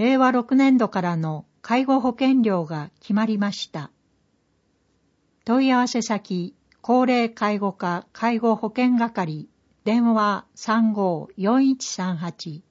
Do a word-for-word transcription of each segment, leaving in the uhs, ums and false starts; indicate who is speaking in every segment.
Speaker 1: れいわろくねんどからの介護保険料が決まりました。問い合わせ先、高齢介護課介護保険係、電話 さんごーよんいちさんはち。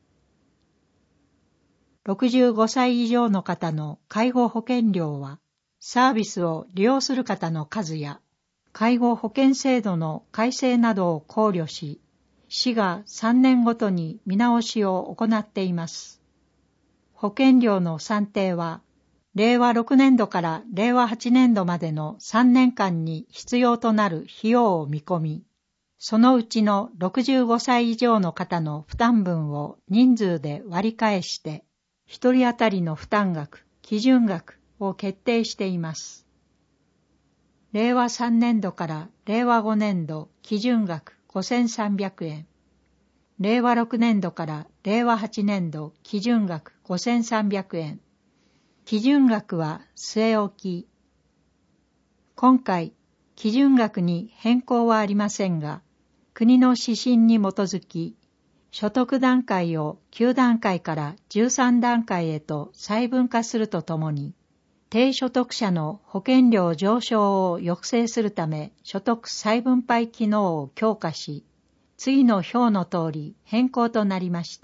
Speaker 1: ろくじゅうごさい以上の方の介護保険料は、サービスを利用する方の数や、介護保険制度の改正などを考慮し、市がさんねんごとに見直しを行っています。保険料の算定は、れいわろくねんどかられいわはちねんどまでのさんねんかんに必要となる費用を見込み、そのうちのろくじゅうごさい以上の方の負担分を人数で割り返して、一人当たりの負担額、基準額を決定しています。れいわさんねんどかられいわごねんど基準額ごせんさんびゃくえん、れいわろくねんどかられいわはちねんど基準額ごせんさんびゃくえん、基準額は据え置き。今回、基準額に変更はありませんが、国の指針に基づき、所得段階をきゅうだんかいからじゅうさんだんかいへと細分化するとともに、低所得者の保険料上昇を抑制するため所得再分配機能を強化し、次の表の通り変更となりました。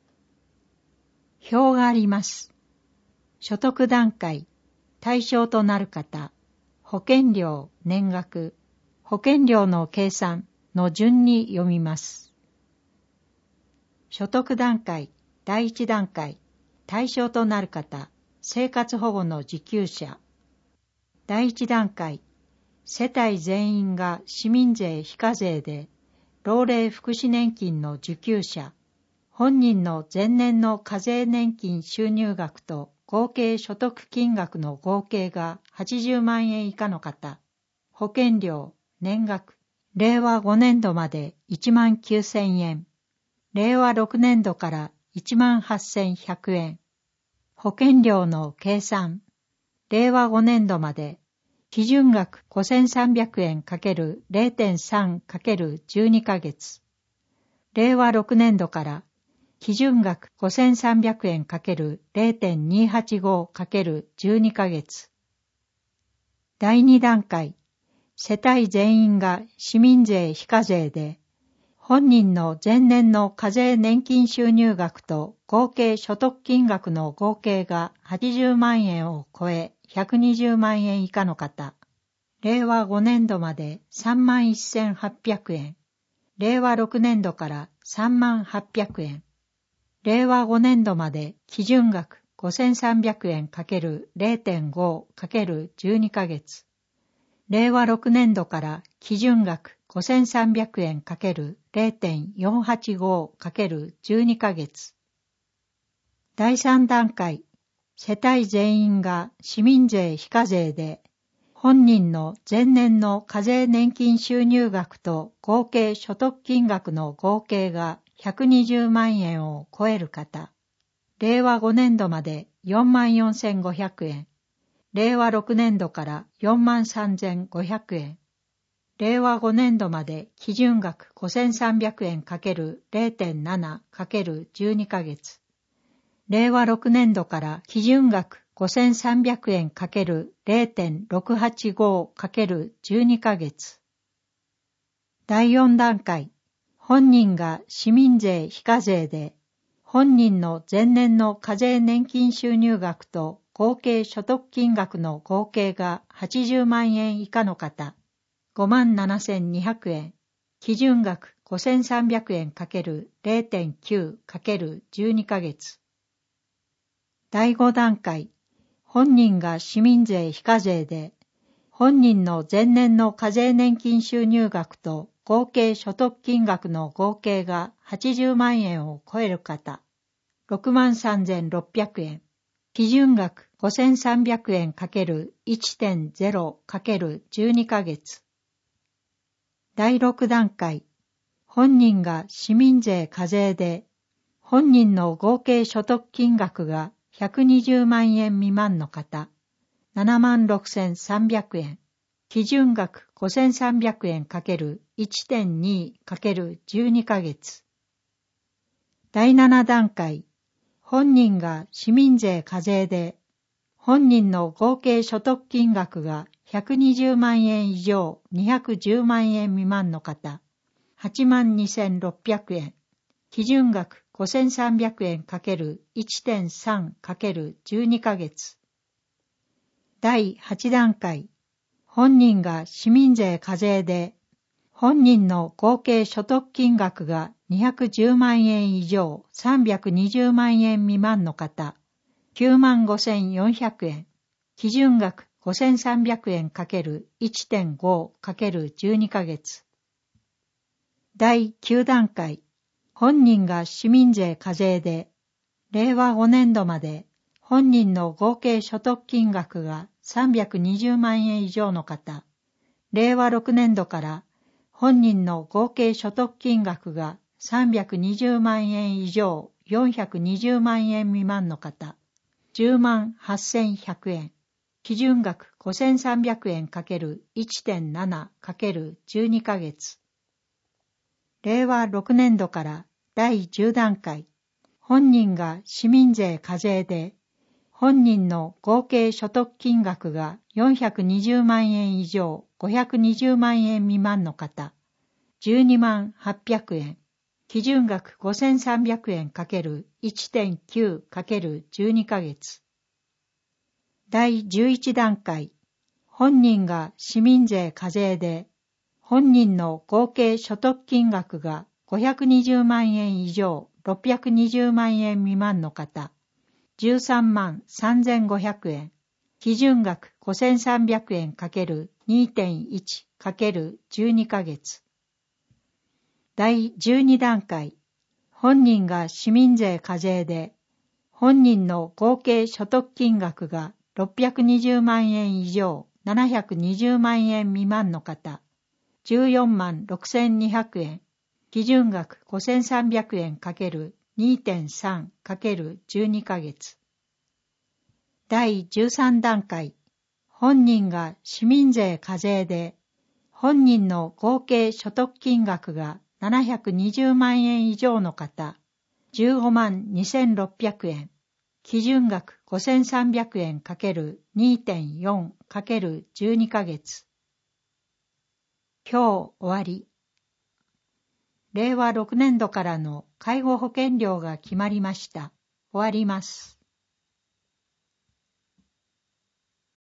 Speaker 1: 表があります。所得段階、対象となる方、保険料、年額、保険料の計算の順に読みます。所得段階、だいいちだんかい、対象となる方、生活保護の受給者。だいいちだんかい、世帯全員が市民税非課税で、老齢福祉年金の受給者。本人の前年の課税年金収入額と合計所得金額の合計がはちじゅうまんえん以下の方。保険料、年額、れいわごねんどまでいちまんきゅうせんえん。れいわろくねんどからいちまんはっせんひゃくえん。保険料の計算。れいわごねんどまで基準額ごせんさんびゃくえん ×れいてんさん ×じゅうに ヶ月。れいわろくねんどから基準額ごせんさんびゃくえん ×れいてんにはちご ×じゅうに ヶ月。だいにだんかい、世帯全員が市民税非課税で、本人の前年の課税年金収入額と合計所得金額の合計がはちじゅうまんえんを超えひゃくにじゅうまんえん以下の方。れいわごねんどまでさんまんせんはっぴゃくえん。れいわろくねんどからさんまんはっぴゃくえん。れいわごねんどまで基準額ごせんさんびゃくえん ×れいてんご ×じゅうに ヶ月。れいわろくねんどから基準額ごせんさんびゃくえん ×れいてんよんはちご ×じゅうに ヶ月。だいさんだんかい、世帯全員が市民税非課税で、本人の前年の課税年金収入額と合計所得金額の合計がひゃくにじゅうまんえんを超える方。れいわごねんどまでよんまんよんせんごひゃくえん。れいわろくねんどからよんまんさんぜんごひゃくえん。れいわごねんどまで基準額ごせんさんびゃくえん ×れいてんなな ×じゅうに ヶ月。れいわろくねんどから基準額ごせんさんびゃくえん ×れいてんろくはちご ×じゅうに ヶ月。だいよんだんかい、本人が市民税非課税で、本人の前年の課税年金収入額と合計所得金額の合計がはちじゅうまんえん以下の方。ごまんななせんにひゃくえん。基準額ごせんさんびゃくえん ×れいてんきゅう ×じゅうに ヶ月。だいごだんかい、本人が市民税非課税で、本人の前年の課税年金収入額と合計所得金額の合計がはちじゅうまんえんを超える方。ろくまんさんぜんろっぴゃくえん。基準額ごせんさんびゃくえん ×いちてんゼロ ×じゅうに ヶ月。だいろくだんかい、本人が市民税課税で、本人の合計所得金額がひゃくにじゅうまんえん未満の方、ななまんろくせんさんびゃくえん、基準額ごせんさんびゃくえん ×いちてんに ×じゅうに ヶ月。だいななだんかい、 本人が市民税課税で、本人の合計所得金額がひゃくにじゅうまんえん以上にひゃくじゅうまんえん未満の方、はちまんにせんろっぴゃくえん、基準額ごせんさんびゃくえん ×いちてんさん ×じゅうに ヶ月。だいはち段階、本人が市民税課税で、本人の合計所得金額がにひゃくじゅうまんえん以上さんびゃくにじゅうまんえん未満の方、きゅうまんごせんよんひゃくえん、基準額ごせんさんびゃくえん ×いちてんご ×じゅうに ヶ月。だいきゅう段階、本人が市民税課税で、れいわごねんどまで本人の合計所得金額がさんびゃくにじゅうまんえん以上の方、れいわろくねんどから本人の合計所得金額がさんびゃくにじゅうまんえん以上よんひゃくにじゅうまんえん未満の方、じゅうまんはっせんひゃくえん、基準額ごせんさんびゃくえん ×いちてんなな ×じゅうに ヶ月。れいわろくねんどからだいじゅう段階、本人が市民税課税で、本人の合計所得金額がよんひゃくにじゅうまんえん以上ごひゃくにじゅうまんえん未満の方、じゅうにまんはっぴゃくえん、基準額ごせんさんびゃくえん ×いちてんきゅう ×じゅうに ヶ月。だいじゅういち段階、本人が市民税課税で、本人の合計所得金額がごひゃくにじゅうまんえん以上ろっぴゃくにじゅうまんえん未満の方、じゅうさんまんさんぜんごひゃくえん、基準額ごせんさんびゃくえん ×にてんいち ×じゅうに ヶ月。だいじゅうに段階、本人が市民税課税で、本人の合計所得金額がろっぴゃくにじゅうまんえん以上ななひゃくにじゅうまんえん未満の方、じゅうよんまんろくせんにひゃくえん、基準額ごせんさんびゃくえん ×にてんさん ×じゅうに ヶ月。だいじゅうさん段階、本人が市民税課税で、本人の合計所得金額がななひゃくにじゅうまんえん以上の方、じゅうごまんにせんろっぴゃくえん、基準額ごせんさんびゃくえん ×にてんよん ×じゅうに ヶ月。今日終わり。れいわろくねんどからの介護保険料が決まりました。終わります。